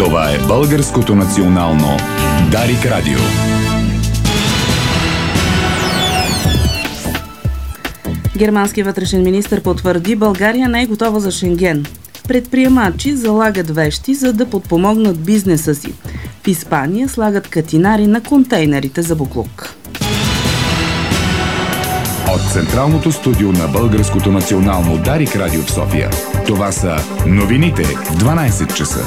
Това е Българското национално Дарик Радио. Германският вътрешен министър потвърди, България не е готова за Шенген. Предприемачи залагат вещи, за да подпомогнат бизнеса си. В Испания слагат катинари на контейнерите за боклук. От централното студио на Българското национално Дарик Радио в София. Това са новините в 12 часа.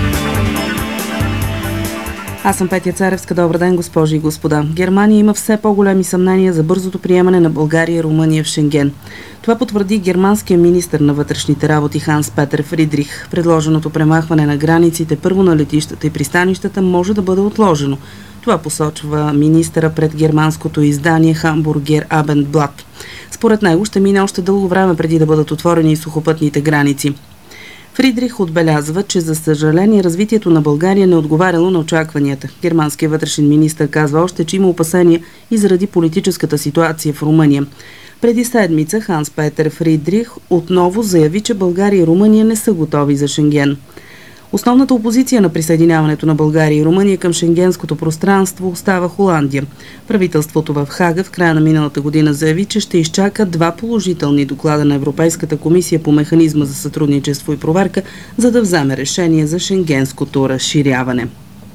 Аз съм Петя Царевска. Добър ден, госпожи и господа. Германия има все по-големи съмнения за бързото приемане на България и Румъния в Шенген. Това потвърди германския министър на вътрешните работи Ханс Петер Фридрих. Предложеното премахване на границите първо на летищата и пристанищата може да бъде отложено. Това посочва министъра пред германското издание Hamburger Abendblatt. Според него ще мине още дълго време преди да бъдат отворени и сухопътните граници. Фридрих отбелязва, че за съжаление развитието на България не отговаряло на очакванията. Германският вътрешен министър казва още, че има опасения и заради политическата ситуация в Румъния. Преди седмица Ханс Петер Фридрих отново заяви, че България и Румъния не са готови за Шенген. Основната опозиция на присъединяването на България и Румъния към шенгенското пространство остава Холандия. Правителството в Хага в края на миналата година заяви, че ще изчака 2 положителни доклада на Европейската комисия по механизма за сътрудничество и проверка, за да вземе решение за шенгенското разширяване.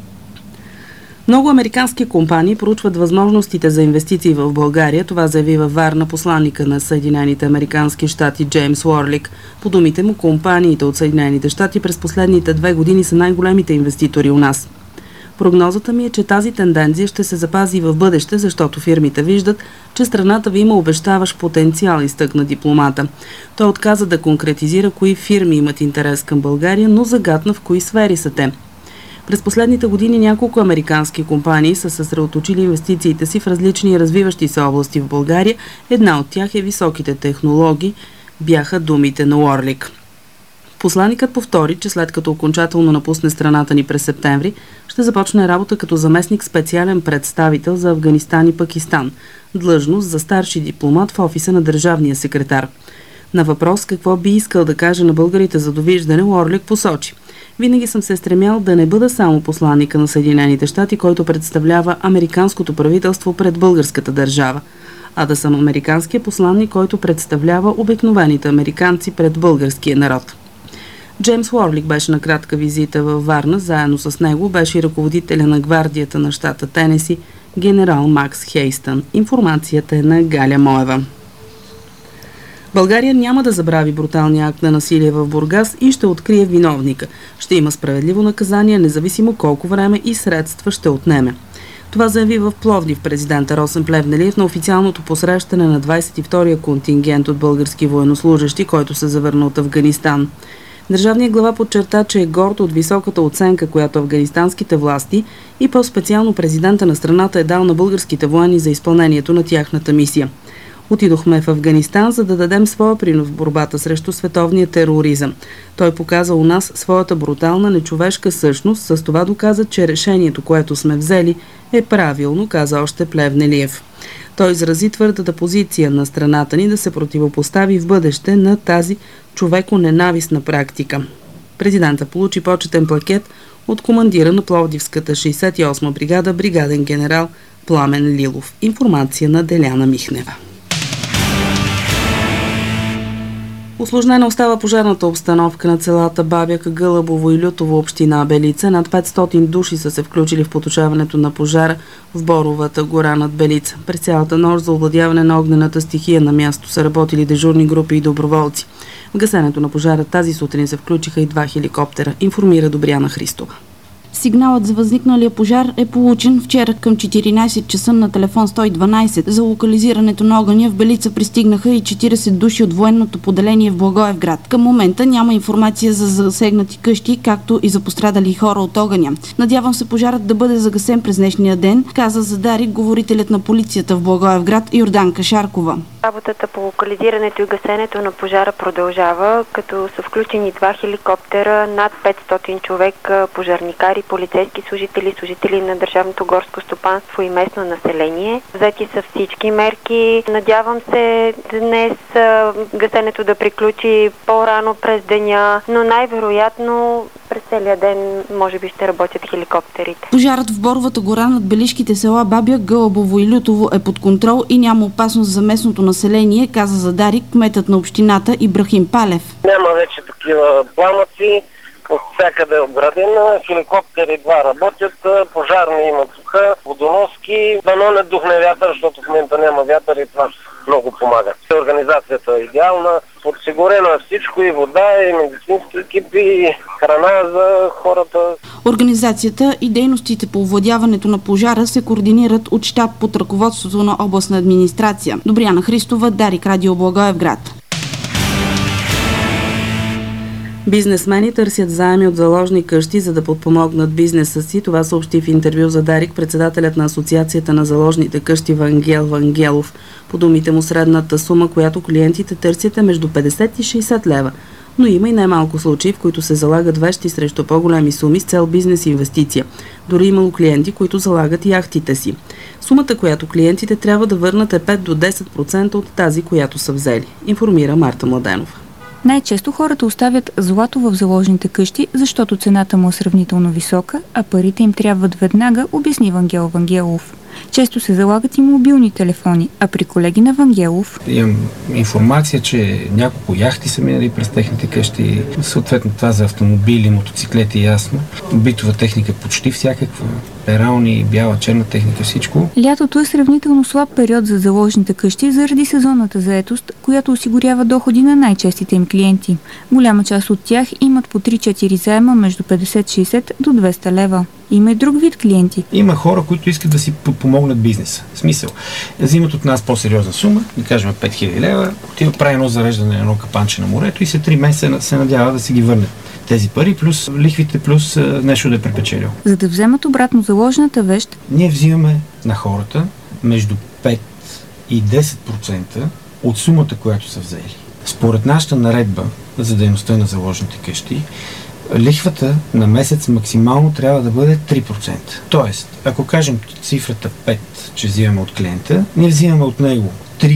Много американски компании проучват възможностите за инвестиции в България. Това заяви във Варна посланника на Съединените американски щати Джеймс Уорлик. По думите му, компаниите от Съединените щати през последните 2 години са най-големите инвеститори у нас. Прогнозата ми е, че тази тенденция ще се запази и в бъдеще, защото фирмите виждат, че страната ви има обещаващ потенциал, изтъкна дипломата. Той отказа да конкретизира кои фирми имат интерес към България, но загатна в кои сфери са те. През последните години няколко американски компании са съсредоточили инвестициите си в различни развиващи се области в България. Една от тях е високите технологии, бяха думите на Уорлик. Посланикът повтори, че след като окончателно напусне страната ни през септември, ще започне работа като заместник специален представител за Афганистан и Пакистан, длъжност за старши дипломат в офиса на държавния секретар. На въпрос какво би искал да каже на българите за довиждане, Уорлик посочи: винаги съм се стремял да не бъда само посланика на Съединените щати, който представлява американското правителство пред българската държава, а да съм американския посланник, който представлява обикновените американци пред българския народ. Джеймс Уорлик беше на кратка визита във Варна. Заедно с него беше и ръководителя на гвардията на щата Тенеси, генерал Макс Хейстън. Информацията е на Галя Моева. България няма да забрави бруталния акт на насилие в Бургас и ще открие виновника. Ще има справедливо наказание, независимо колко време и средства ще отнеме. Това заяви в Пловдив президента Росен Плевнелиев на официалното посрещане на 22-я контингент от български военнослужещи, който се завърна от Афганистан. Държавният глава подчерта, че е горд от високата оценка, която афганистанските власти и по-специално президента на страната е дал на българските военни за изпълнението на тяхната мисия. Отидохме в Афганистан, за да дадем своя принос в борбата срещу световния тероризъм. Той показа у нас своята брутална, нечовешка същност, с това доказа, че решението, което сме взели, е правилно, каза още Плевнелиев. Той изрази твърдата позиция на страната ни да се противопостави в бъдеще на тази човеконенавистна практика. Президента получи почетен плакет от командира на Пловдивската 68-ма бригада, бригаден генерал Пламен Лилов. Информация на Деляна Михнева. Усложнена остава пожарната обстановка на селата Бабяк, Гълъбово и Лютово, община Белица. Над 500 души са се включили в потушаването на пожара в Боровата гора над Белица. През цялата нощ за овладяване на огнената стихия на място са работили дежурни групи и доброволци. В гасенето на пожара тази сутрин се включиха и 2 хеликоптера, информира Добряна Христова. Сигналът за възникналия пожар е получен вчера към 14 часа на телефон 112. За локализирането на огъня в Белица пристигнаха и 40 души от военното поделение в Благоевград. Към момента няма информация за засегнати къщи, както и за пострадали хора от огъня. Надявам се пожарът да бъде загасен през днешния ден, каза за Дарик говорителят на полицията в Благоевград Йорданка Шаркова. Работата по локализирането и гасенето на пожара продължава, като са включени 2 хеликоптера, над 500 човека пожарникари офицери, полицейски служители, служители на Държавното горско стопанство и местно население. Взети са всички мерки. Надявам се днес гасенето да приключи по-рано през деня, но най-вероятно през целия ден може би ще работят хеликоптерите. Пожарът в Боровата гора над белишките села Бабя, Гълъбово и Лютово е под контрол и няма опасност за местното население, каза за Дарик кметът на общината Ибрахим Палев. Няма вече такива пламъци, от всякъде е обградена, хеликоптери два работят, пожарни имат суха, водоноски, дано не духне вятър, защото в момента няма вятър и това много помага. Организацията е идеална, подсигурено е всичко, и вода, и медицински екипи, и храна за хората. Организацията и дейностите по овладяването на пожара се координират от щаб под ръководството на областна администрация. Добряна Христова, Дарик, Радио Благоевград. Бизнесмени търсят заеми от заложни къщи, за да подпомогнат бизнеса си. Това съобщи в интервю за Дарик председателят на Асоциацията на заложните къщи Вангел Вангелов. По думите му, средната сума, която клиентите търсят, е между 50 и 60 лева. Но има и най-малко случаи, в които се залагат вещи срещу по-големи суми с цел бизнес инвестиция. Дори имало клиенти, които залагат яхтите си. Сумата, която клиентите трябва да върнат, е 5 до 10% от тази, която са взели, информира Марта Младенова. Най-често хората оставят злато в заложните къщи, защото цената му е сравнително висока, а парите им трябват веднага, обясни Вангел Вангелов. Често се залагат и мобилни телефони, а при колеги на Вангелов... Имам информация, че няколко яхти са минали през техните къщи. Съответно това за автомобили, мотоциклети, ясно. Битова техника почти всякаква. Перални, бяла, черна техника, всичко. Лятото е сравнително слаб период за заложните къщи заради сезонната заетост, която осигурява доходи на най-честите им клиенти. Голяма част от тях имат по 3-4 заема между 50-60 до 200 лева. Има и друг вид клиенти. Има хора, които искат да си подпомогнат бизнеса. В смисъл, взимат от нас по-сериозна сума, да кажем 5000 лева, отиват, прави едно зареждане на едно капанче на морето и след 3 месеца се надява да си ги върнат тези пари, плюс лихвите, плюс нещо да е препечелил. За да вземат обратно заложената вещ, ние взимаме на хората между 5 и 10% от сумата, която са взели. Според нашата наредба за дейността на заложните къщи, лихвата на месец максимално трябва да бъде 3%. Тоест, ако кажем цифрата 5, че взимаме от клиента, ние взимаме от него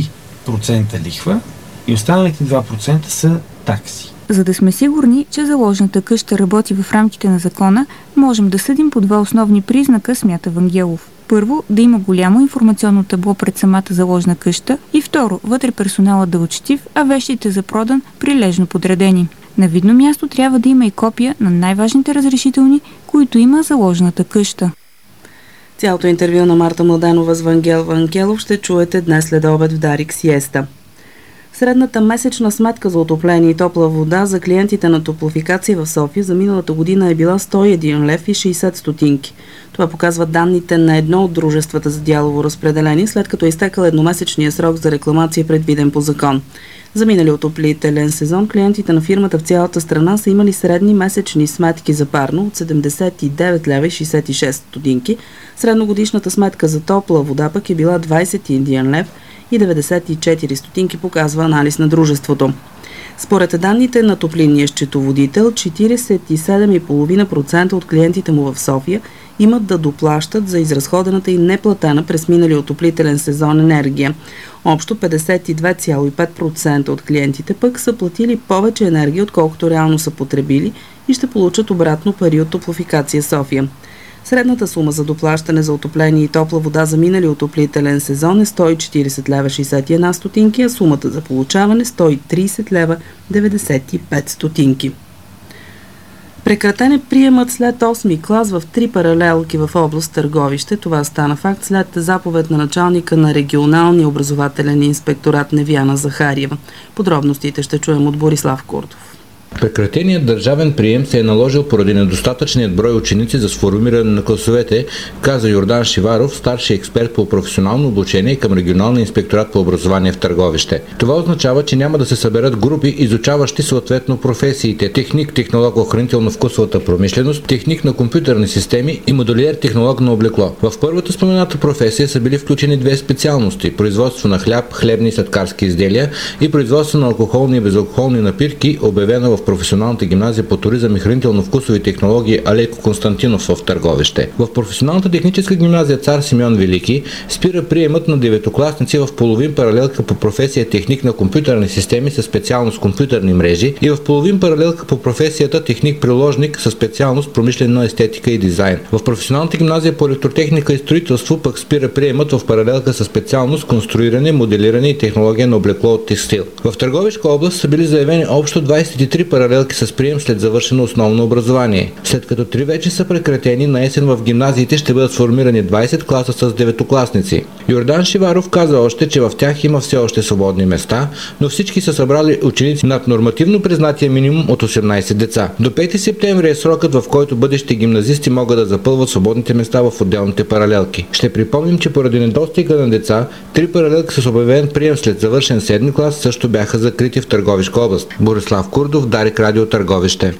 3% лихва и останалите 2% са такси. За да сме сигурни, че заложната къща работи в рамките на закона, можем да съдим по два основни признака, смята Вангелов. Първо, да има голямо информационно табло пред самата заложна къща и второ, вътре персоналът да е учтив, а вещите за продан прилежно подредени. На видно място трябва да има и копия на най-важните разрешителни, които има заложната къща. Цялото интервю на Марта Младенова с Вангел Вангелов ще чуете днес след обед в Дарик Сиеста. Средната месечна сметка за отопление и топла вода за клиентите на Топлофикация в София за миналата година е била 101 лев и 60 стотинки. Това показват данните на едно от дружествата за дялово разпределение, след като е изтекал едномесечния срок за рекламация, предвиден по закон. За минали отоплителен сезон клиентите на фирмата в цялата страна са имали средни месечни сметки за парно от 79 лева и 66 стотинки. Средногодишната сметка за топла вода пък е била 21 лев и 94 стотинки, показва анализ на дружеството. Според данните на топлинния счетоводител, 47,5% от клиентите му в София имат да доплащат за изразходената и неплатена през миналия отоплителен сезон енергия. Общо 52,5% от клиентите пък са платили повече енергия, отколкото реално са потребили и ще получат обратно пари от Топлофикация София. Средната сума за доплащане за отопление и топла вода за минали отоплителен сезон е 140 лева 61 стотинки, а сумата за получаване 130 лева 95 стотинки. Прекратен е приемът след 8-ми клас в 3 паралелки в област Търговище. Това стана факт след заповед на началника на регионалния образователен инспекторат Невяна Захариева. Подробностите ще чуем от Борислав Куртов. Прекратеният държавен прием се е наложил поради недостатъчният брой ученици за сформиране на класовете, каза Йордан Шиваров, старши експерт по професионално обучение към регионалния инспекторат по образование в Търговище. Това означава, че няма да се съберат групи, изучаващи съответно професиите: техник, технолог охранително-вкусовата промишленост, техник на компютърни системи и модулиер технолог на облекло. В първата спомената професия са били включени две специалности: производство на хляб, хлебни и сладкарски изделия и производство на алкохолни и безалкохолни напитки, обявена в в професионалната гимназия по туризъм и хранително-вкусови технологии Алейко Константинов в Търговище. В професионалната техническа гимназия Цар Симеон Велики спира приемът на деветокласници в половин паралелка по професия техник на компютърни системи със специалност компютърни мрежи и в половин паралелка по професията техник-приложник със специалност промишлена естетика и дизайн. В професионалната гимназия по електротехника и строителство пък спира приемът в паралелка със специалност конструиране, моделиране и технология на облекло от текстил. В Търговишка област са били заявени общо 23 паралелки с прием след завършено основно образование. След като 3 вече са прекратени, на есен в гимназиите ще бъдат сформирани 20 класа с деветокласници. Йордан Шиваров каза още, че в тях има все още свободни места, но всички са събрали ученици над нормативно признатия минимум от 18 деца. До 5 септември е срокът, в който бъдещи гимназисти могат да запълват свободните места в отделните паралелки. Ще припомним, че поради недостига на деца, 3 паралелки с обявен прием след завършен 7 клас също бяха закрити в Търговишка област. Борислав Курдов, Дарик Радио, Търговище.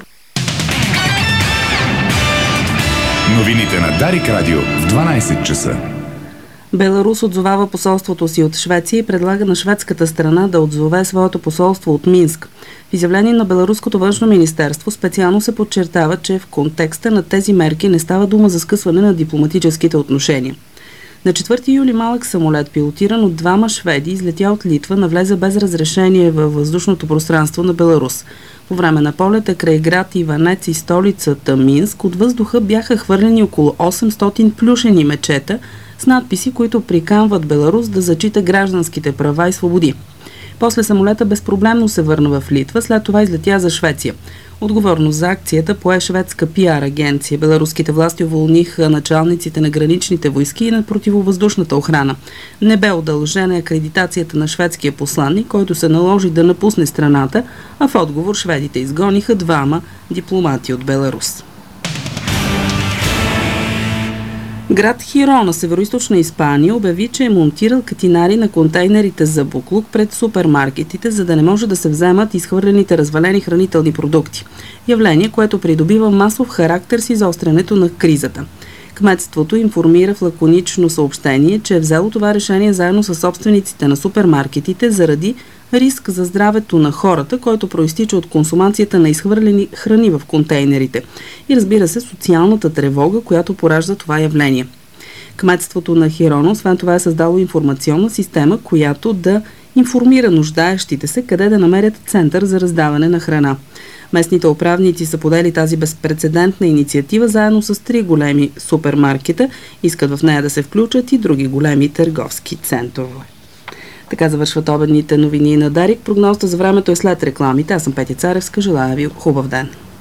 Новините на Дарик Радио в 12 часа. Беларус отзовава посолството си от Швеция и предлага на шведската страна да отзове своето посолство от Минск. В изявление на Беларуското външно министерство специално се подчертава, че в контекста на тези мерки не става дума за скъсване на дипломатическите отношения. На 4 юли малък самолет, пилотиран от 2 шведи, излетя от Литва, навлезе без разрешение във въздушното пространство на Беларус. По време на полета край град Иванец и столицата Минск от въздуха бяха хвърлени около 800 плюшени мечета с надписи, които приканват Беларус да зачита гражданските права и свободи. После самолета безпроблемно се върна в Литва, след това излетя за Швеция. Отговорност за акцията пое шведска пиар агенция. Беларуските власти уволниха началниците на граничните войски и на противовъздушната охрана. Не бе удължена акредитацията на шведския посланник, който се наложи да напусне страната, а в отговор шведите изгониха 2 дипломати от Беларус. Град Хиро на североизточна Испания обяви, че е монтирал катинари на контейнерите за буклук пред супермаркетите, за да не може да се вземат изхвърлените развалени хранителни продукти. Явление, което придобива масов характер с изострянето на кризата. Кметството информира в лаконично съобщение, че е взело това решение заедно с собствениците на супермаркетите заради риск за здравето на хората, който проистича от консумацията на изхвърлени храни в контейнерите и, разбира се, социалната тревога, която поражда това явление. Кметството на Хироно, освен това, е създало информационна система, която да информира нуждаещите се къде да намерят център за раздаване на храна. Местните управници са подели тази безпрецедентна инициатива заедно с 3 големи супермаркета. Искат в нея да се включат и други големи търговски центрове. Така завършват обедните новини на Дарик. Прогнозата за времето е след рекламите. Аз съм Петя Царевска. Желая ви хубав ден.